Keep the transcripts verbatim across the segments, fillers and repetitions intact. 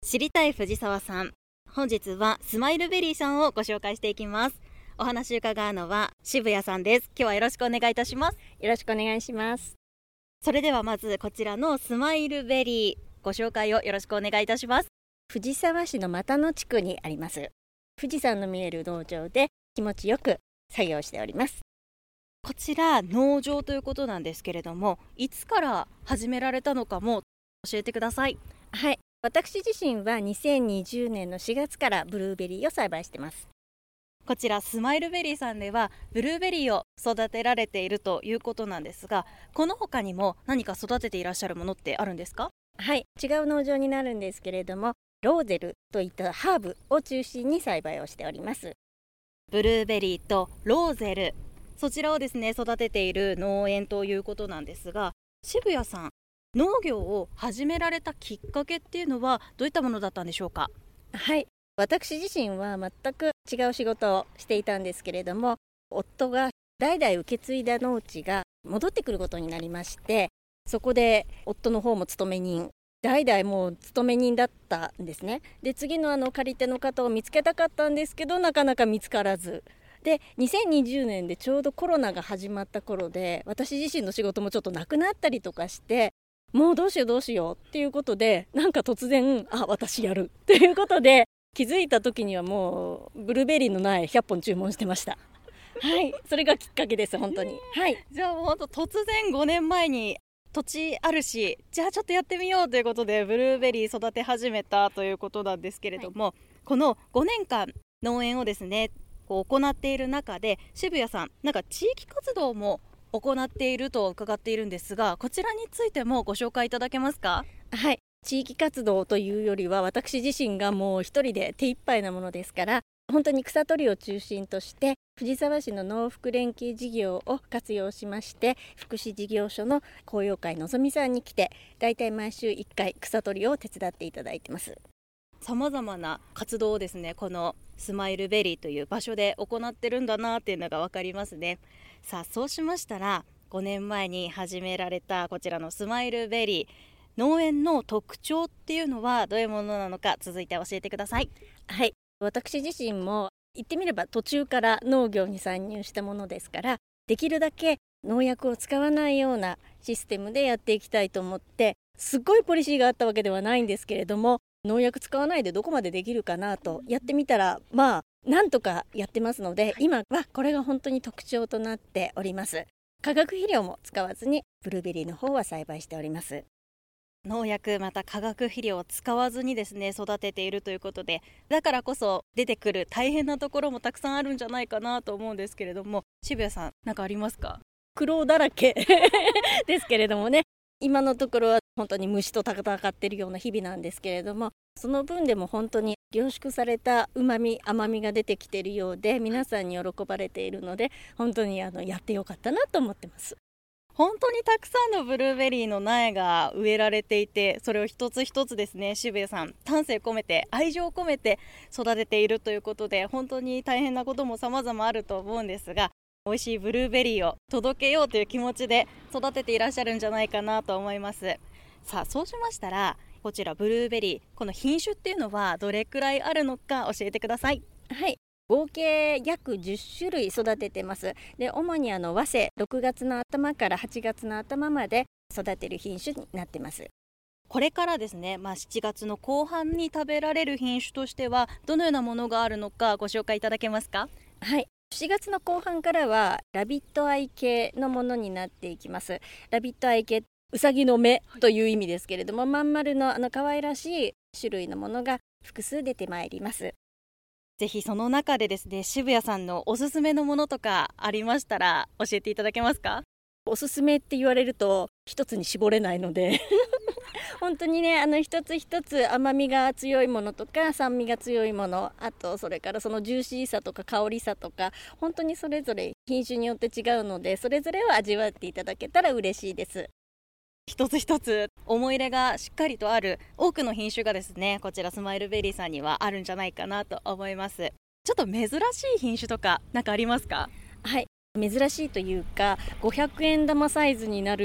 知りたい藤沢さん、本日はスマイルベリーさんをご紹介していきます。お話を伺うのは渋谷さんです。今日はよろしくお願いいたします。 よろしくお願いします。 それではまずこちらのスマイルベリーご紹介をよろしくお願いいたします。 藤沢市の又野地区にあります富士山の見える農場で気持ちよく作業しております。 こちら農場ということなんですけれども、いつから始められたのかも教えてください。 はい、私自身はにせんにじゅうねんのしがつからブルーベリーを栽培してます。 こちらスマイルベリーさんではブルーベリーを育てられているということなんですが、この他にも何か育てていらっしゃるものってあるんですか？ はい、違う農場になるんですけれども、ローゼルといったハーブを中心に栽培をしております。 ブルーベリーとローゼル、そちらをですね育てている農園ということなんですが、渋谷さん、農業を始められたきっかけっていうのはどういったものだったんでしょうか？ はい、私自身は全く違う仕事をしていたんですけれども、夫が代々受け継いだ農地が戻ってくることになりまして、そこで夫の方も勤め人、代々もう勤め人だったんですね。で、次のあの借り手の方を見つけたかったんですけど、なかなか見つからず、でにせんにじゅうねんでちょうどコロナが始まった頃で、私自身の仕事もちょっとなくなったりとかして、もうどうしようどうしようっていうことで、なんか突然あ私やるっていうことで、気づいた時にはもうブルーベリーの苗ひゃっぽん注文してました。はい、それがきっかけです本当に。はい、 じゃあもう本当突然ごねんまえに土地あるし、じゃあちょっとやってみようということでブルーベリー育て始めたということなんですけれども、はい、このごねんかん農園をですねこう行っている中で、渋谷さんなんか地域活動も行っていると伺っているんですが、こちらについてもご紹介いただけますか？ はい、地域活動というよりは私自身がもう一人で手一杯なものですから、本当に草取りを中心として藤沢市の農福連携事業を活用しまして、福祉事業所の紅葉会のぞみさんに来て、だいたい毎週いっかい草取りを手伝っていただいてます。 さまざまな活動をですねこのスマイルベリーという場所で行ってるんだなっていうのが分かりますね。さあそうしましたら、ごねんまえに始められたこちらのスマイルベリー農園の特徴っていうのはどういうものなのか、続いて教えてください。 はい、私自身も言ってみれば途中から農業に参入したものですから、できるだけ農薬を使わないようなシステムでやっていきたいと思って、すっごいポリシーがあったわけではないんですけれども、農薬使わないでどこまでできるかなとやってみたら、まあなんとかやってますので、今はこれが本当に特徴となっております。化学肥料も使わずにブルーベリーの方は栽培しております。 農薬また化学肥料を使わずにですね育てているということで、だからこそ出てくる大変なところもたくさんあるんじゃないかなと思うんですけれども、渋谷さん何かありますか？ 苦労だらけですけれどもね、今のところは本当に虫と戦っているような日々なんですけれども、その分でも本当に凝縮されたうまみ甘みが出てきているようで、皆さんに喜ばれているので、本当にあのやってよかったなと思ってます。 本当にたくさんのブルーベリーの苗が植えられていて、それを一つ一つですね渋谷さん丹精込めて愛情を込めて育てているということで、本当に大変なことも様々あると思うんですが、美味しいブルーベリーを届けようという気持ちで育てていらっしゃるんじゃないかなと思います。さあそうしましたら、こちらブルーベリー、この品種っていうのはどれくらいあるのか教えてください。 はい、合計約じゅっしゅるい育ててます。で、主にあの早生ろくがつの頭からはちがつの頭まで育てる品種になってます。 これからですね、まあ、しちがつの後半に食べられる品種としてはどのようなものがあるのかご紹介いただけますか？ はい、しがつの後半からはラビットアイ系のものになっていきます。ラビットアイ系、うさぎの目という意味ですけれども、まん丸のあの可愛らしい種類のものが複数出てまいります。 ぜひその中でですね渋谷さんのおすすめのものとかありましたら教えていただけますか？ おすすめって言われると一つに絞れないので本当にね、あの一つ一つ甘みが強いものとか酸味が強いもの、あとそれからそのジューシーさとか香りさとか、本当にそれぞれ品種によって違うので、それぞれを味わっていただけたら嬉しいです。 一つ一つ思い入れがしっかりとある多くの品種がですねこちらスマイルベリーさんにはあるんじゃないかなと思います。ちょっと珍しい品種とか何かありますか？ はい、珍しいというかごひゃくえん玉サイズになる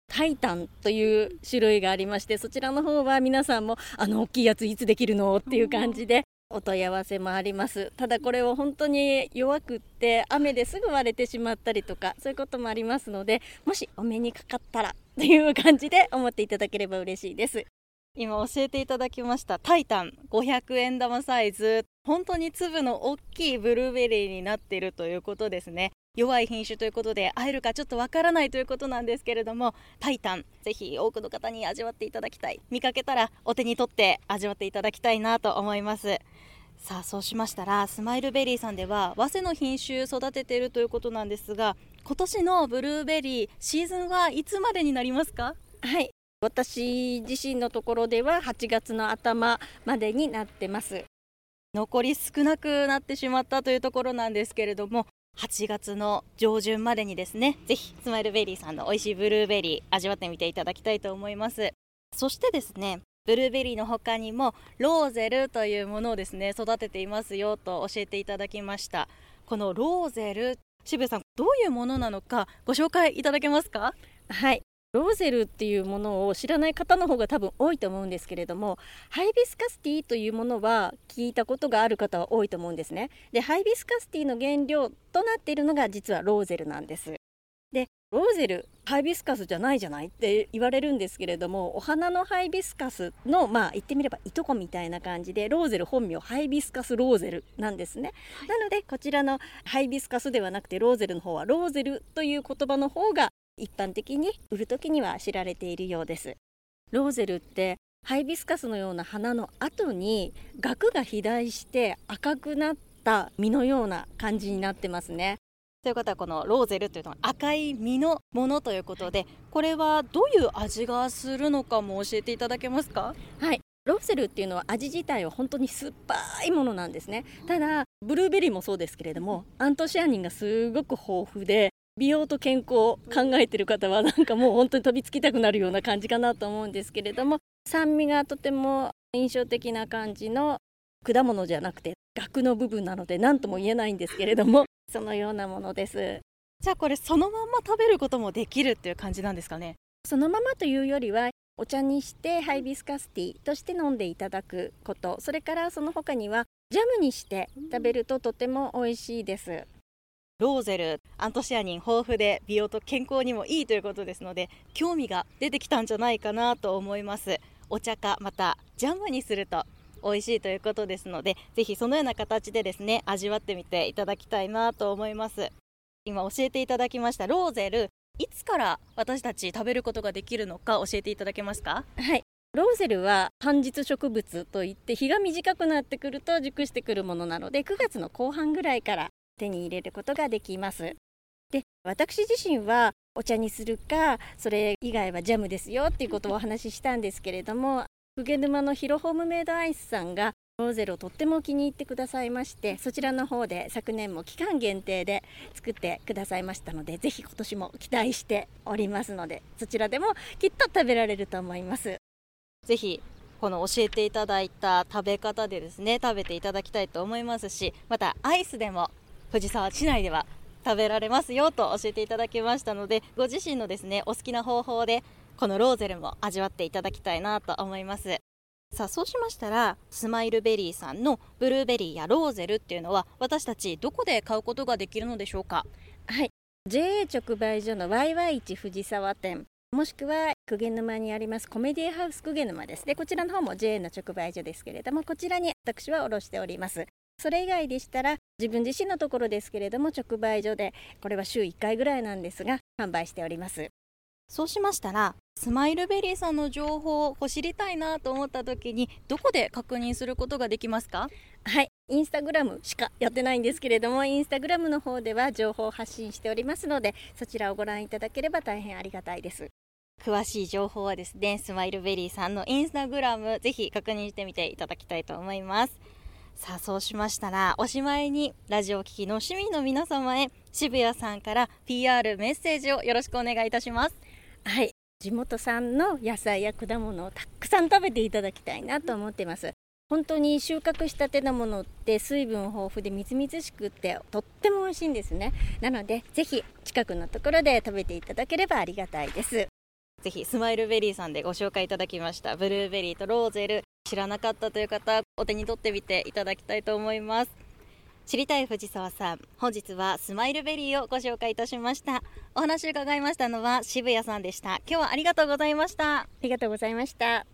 タイタンという種類がありまして、そちらの方は皆さんもあの大きいやついつできるのっていう感じでお問い合わせもあります。ただこれは本当に弱くって雨ですぐ割れてしまったりとかそういうこともありますので、もしお目にかかったらという感じで思っていただければ嬉しいです。 今教えていただきましたタイタンごひゃくえん玉サイズ、本当に粒の大きいブルーベリーになっているということですね。弱い品種ということで会えるかちょっとわからないということなんですけれども、タイタンぜひ多くの方に味わっていただきたい、見かけたらお手に取って味わっていただきたいなと思います。さあそうしましたら、スマイルベリーさんでは早生の品種育てているということなんですが、今年のブルーベリーシーズンはいつまでになりますか？ はい、私自身のところでははちがつの頭までになってます。 残り少なくなってしまったというところなんですけれども、はちがつの上旬までにですね、ぜひスマイルベリーさんの美味しいブルーベリー味わってみていただきたいと思います。そしてですね、ブルーベリーの他にもローゼルというものをですね育てていますよと教えていただきました。このローゼル、渋谷さんどういうものなのかご紹介いただけますか？ はい、ローゼルっていうものを知らない方の方が多分多いと思うんですけれども、ハイビスカスティーというものは聞いたことがある方は多いと思うんですね。で、ハイビスカスティーの原料となっているのが実はローゼルなんです。で、ローゼルハイビスカスじゃないじゃないって言われるんですけれども、お花のハイビスカスのまあ言ってみればいとこみたいな感じで、ローゼル本名ハイビスカスローゼルなんですね、はい、なのでこちらのハイビスカスではなくてローゼルの方はローゼルという言葉の方が一般的に売るときには知られているようです。ローゼルってハイビスカスのような花の後に萼が肥大して赤くなった実のような感じになってますね。 ということはこのローゼルというのは赤い実のものということで、これはどういう味がするのかも教えていただけますか？ はい、ローゼルっていうのは味自体は本当に酸っぱいものなんですね。ただブルーベリーもそうですけれども、アントシアニンがすごく豊富で、美容と健康を考えている方はなんかもう本当に飛びつきたくなるような感じかなと思うんですけれども、酸味がとても印象的な感じの果物じゃなくて萼の部分なので何とも言えないんですけれども、そのようなものです。 じゃあこれそのまま食べることもできるっていう感じなんですかね？ そのままというよりはお茶にしてハイビスカスティーとして飲んでいただくこと、それからその他にはジャムにして食べるととても美味しいです。 ローゼル、アントシアニン豊富で美容と健康にもいいということですので、興味が出てきたんじゃないかなと思います。お茶かまたジャムにすると美味しいということですので、ぜひそのような形でですね味わってみていただきたいなと思います。今教えていただきましたローゼル、いつから私たち食べることができるのか教えていただけますか？ はい、ローゼルは半日植物といって日が短くなってくると熟してくるものなので、くがつの後半ぐらいから手に入れることができます。で、私自身はお茶にするかそれ以外はジャムですよっていうことをお話ししたんですけれども、鵠沼のヒロホームメイドアイスさんがローゼルをとっても気に入ってくださいまして、そちらの方で昨年も期間限定で作ってくださいましたので、ぜひ今年も期待しておりますので、そちらでもきっと食べられると思います。 ぜひこの教えていただいた食べ方でですね食べていただきたいと思いますし、またアイスでも藤沢市内では食べられますよと教えていただきましたので、ご自身のですねお好きな方法でこのローゼルも味わっていただきたいなと思います。さあそうしましたら、スマイルベリーさんのブルーベリーやローゼルっていうのは私たちどこで買うことができるのでしょうか？ はい、ジェーエー 直売所の ワイワイいち 藤沢店、もしくは鵠沼にありますコメディハウス鵠沼ですね。こちらの方も ジェーエー の直売所ですけれども、こちらに私は卸しております。それ以外でしたら自分自身のところですけれども、直売所でこれは週いっかいぐらいなんですが販売しております。 そうしましたら、スマイルベリーさんの情報を知りたいなと思った時にどこで確認することができますか？ はい、インスタグラムしかやってないんですけれども、インスタグラムの方では情報を発信しておりますので、そちらをご覧いただければ大変ありがたいです。 詳しい情報はですね、スマイルベリーさんのインスタグラムぜひ確認してみていただきたいと思います。さあそうしましたら、おしまいにラジオ聴きの市民の皆様へ渋谷さんから ピーアール メッセージをよろしくお願いいたします。 はい、地元産の野菜や果物をたくさん食べていただきたいなと思っています。本当に収穫したてのものって水分豊富でみずみずしくってとっても美味しいんですね。なのでぜひ近くのところで食べていただければありがたいです。 ぜひスマイルベリーさんでご紹介いただきましたブルーベリーとローゼル、知らなかったという方、お手に取ってみていただきたいと思います。知りたい藤沢さん、本日はスマイルベリーをご紹介いたしました。お話を伺いましたのは渋谷さんでした。今日はありがとうございました。 ありがとうございました。